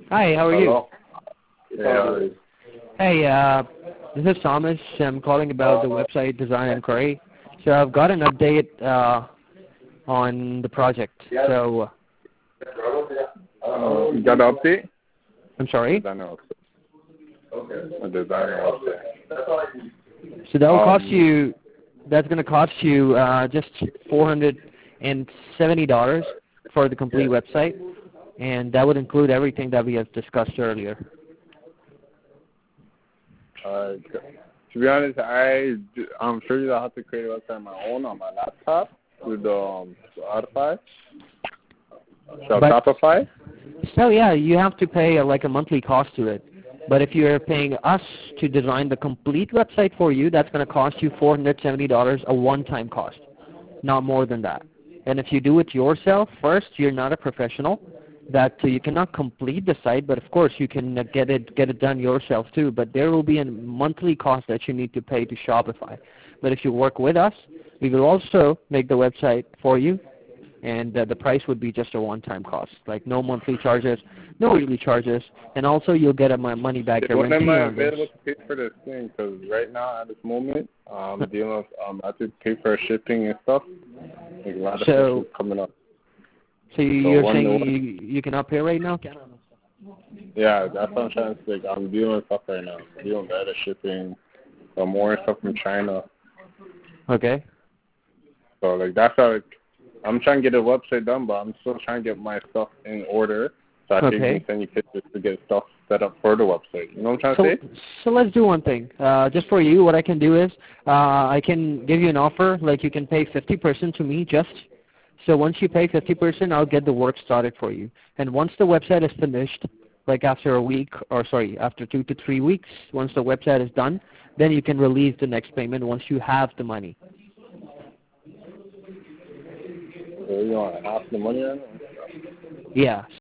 Hi, how are you? Hello? Yeah. Hey, this is Thomas. I'm calling about the website design inquiry. So I've got an update on the project. So, You got an update? I'm sorry? Designer update. A designer update. So that will cost you, that's going to cost you just $470 for the complete website. And that would include everything that we have discussed earlier. To be honest, I'm sure you'll have to create a website on my own on my laptop with Shopify. Shopify. So yeah, you have to pay like a monthly cost to it. But if you're paying us to design the complete website for you, that's going to cost you $470, a one-time cost, not more than that. And if you do it yourself, first, you're not a professional. That you cannot complete the site, but of course you can get it done yourself too. But there will be a monthly cost that you need to pay to Shopify. But if you work with us, we will also make the website for you, and the price would be just a one-time cost, like no monthly charges, no yearly charges, and also you'll get a money back guarantee on this. When am I available to pay for this thing? Because right now at this moment, I'm dealing with I have to pay for shipping and stuff. Like a lot of stuff is coming up. So you're saying you cannot pay right now? Yeah, that's what I'm trying to say. I'm dealing with stuff right now. I'm dealing with better shipping, more stuff from China. Okay. So like that's how I'm trying to get a website done, but I'm still trying to get my stuff in order so I can send you pictures to get stuff set up for the website. You know what I'm trying to say? So let's do one thing. Just for you, what I can do is I can give you an offer. Like you can pay 50% to me just. So once you pay 50%, I'll get the work started for you. And once the website is finished, like after a week, or sorry, after 2 to 3 weeks, once the website is done, then you can release the next payment once you have the money. So you want half the money on it? Yeah.